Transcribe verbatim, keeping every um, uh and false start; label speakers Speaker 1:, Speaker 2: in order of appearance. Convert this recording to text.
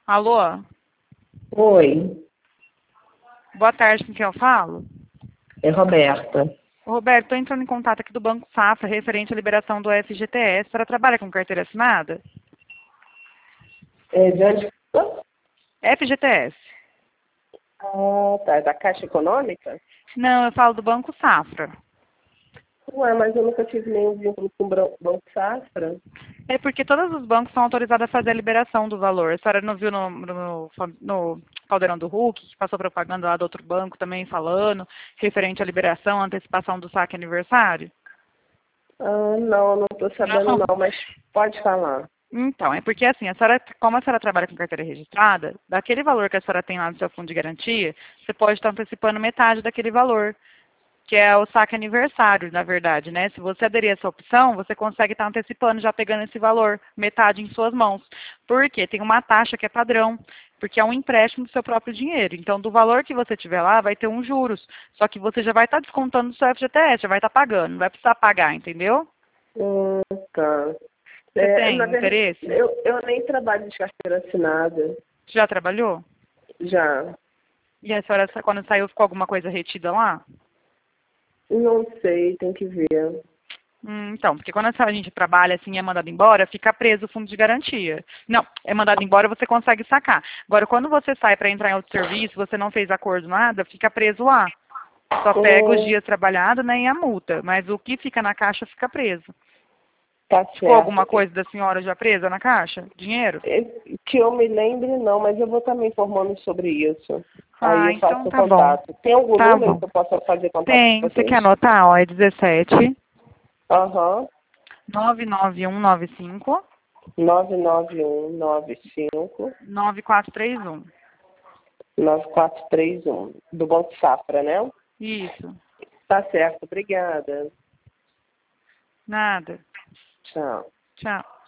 Speaker 1: Alô?
Speaker 2: Oi,
Speaker 1: Boa tarde, com quem eu falo?
Speaker 2: é Roberta.
Speaker 1: Ô, Roberto, estou entrando em contato aqui do Banco Safra, referente à liberação do F G T S. A senhora trabalha com carteira assinada?
Speaker 2: É de onde?
Speaker 1: F G T S.
Speaker 2: Ah, tá. É da Caixa Econômica?
Speaker 1: Não, eu falo do Banco Safra.
Speaker 2: Ué, mas eu nunca tive nenhum vínculo com o Bran- Banco Safra.
Speaker 1: É porque todos os bancos são autorizados a fazer a liberação do valor. A senhora não viu no, no, no Caldeirão do Hulk, que passou propaganda lá do outro banco também falando, referente à liberação, antecipação do saque aniversário?
Speaker 2: Ah, não, não estou sabendo
Speaker 1: Não.
Speaker 2: não, mas pode falar.
Speaker 1: Então, é porque assim, a senhora, como a senhora trabalha com carteira registrada, daquele valor que a senhora tem lá no seu fundo de garantia, você pode estar antecipando metade daquele valor, que é o saque aniversário, na verdade, né? Se você aderir a essa opção, você consegue estar antecipando, já pegando esse valor, metade em suas mãos. Por quê? Tem uma taxa que é padrão, porque é um empréstimo do seu próprio dinheiro. Então, do valor que você tiver lá, vai ter uns juros. Só que você já vai estar descontando do seu F G T S, já vai estar pagando, não vai precisar pagar, entendeu?
Speaker 2: Hum, tá.
Speaker 1: Você
Speaker 2: É,
Speaker 1: tem
Speaker 2: na verdade,
Speaker 1: interesse?
Speaker 2: eu, eu nem trabalho de carteira assinada.
Speaker 1: Você já trabalhou?
Speaker 2: Já.
Speaker 1: E a senhora, quando saiu, ficou alguma coisa retida lá?
Speaker 2: Não sei, tem que ver.
Speaker 1: Hum, então, porque quando a gente trabalha assim e é mandado embora, fica preso o fundo de garantia. Não, é mandado embora, você consegue sacar. Agora, quando você sai para entrar em outro serviço, você não fez acordo, nada, fica preso lá. Só pega os
Speaker 2: Hum,
Speaker 1: dias trabalhados, né, e a multa. Mas o que fica na caixa fica preso.
Speaker 2: tá
Speaker 1: Ficou
Speaker 2: certo.
Speaker 1: alguma coisa da senhora já presa na caixa? Dinheiro?
Speaker 2: É, que eu me lembre, não, mas eu vou estar me informando sobre isso. Aí
Speaker 1: Ah,
Speaker 2: eu faço
Speaker 1: então
Speaker 2: o
Speaker 1: tá bom.
Speaker 2: contato. Tem algum
Speaker 1: Tá
Speaker 2: número
Speaker 1: bom.
Speaker 2: que eu possa fazer contato com
Speaker 1: Tem. Você quer
Speaker 2: vocês?
Speaker 1: anotar? Ó, é dezessete,
Speaker 2: Aham.
Speaker 1: nove nove um nove cinco,
Speaker 2: nove nove um nove cinco
Speaker 1: nove quatro três um.
Speaker 2: nove quatro três um. Do Banco Safra, né?
Speaker 1: Isso.
Speaker 2: Tá certo. Obrigada.
Speaker 1: Nada.
Speaker 2: Tchau.
Speaker 1: Tchau.